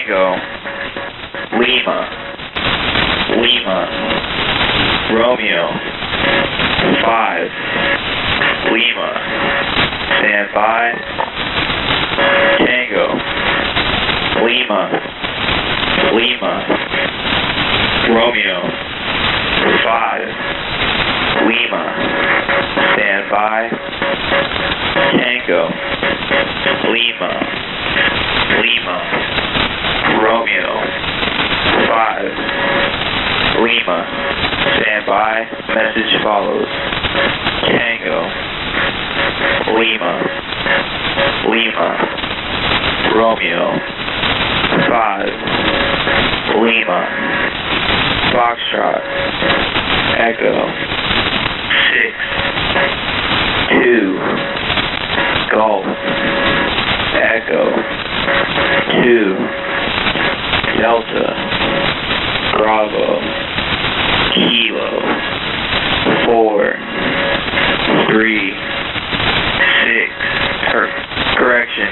Tango, Lima, Lima, Romeo, 5, Lima, stand by, Tango, Lima, Lima, Romeo, 5, Lima, stand by, Tango, Lima, Lima, Romeo, 5, Lima, stand by, message follows, Tango, Lima, Lima, Romeo, 5, Lima, Foxtrot, Echo, 6, 2, Golf, Echo, 2, Delta, Bravo, Kilo, 4, 3, 6, correction,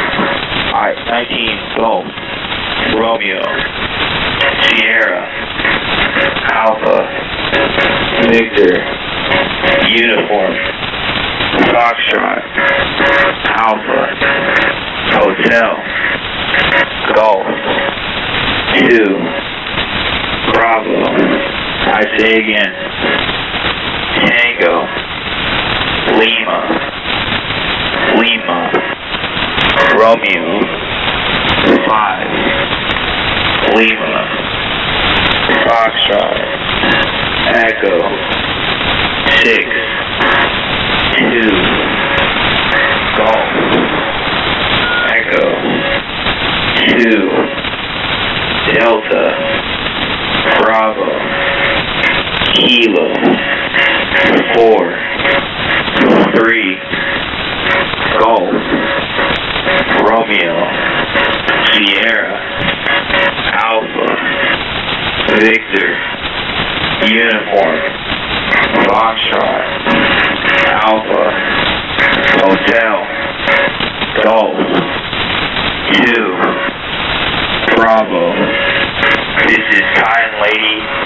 19, Golf, Romeo, Sierra, Alpha, Victor, Uniform, Foxtrot, Alpha, Hotel, Golf, 2, Bravo, I say again, Tango, Lima, Lima, Romeo, 5, Lima, Foxtrot, Echo, 6, 2, Golf, Echo, 2, Delta, Bravo, Kilo, 4, 3, Golf, Romeo, Sierra, Alpha, Victor, Uniform, Foxtrot, Alpha, Hotel, Golf, 2, Bravo. This is Kind Lady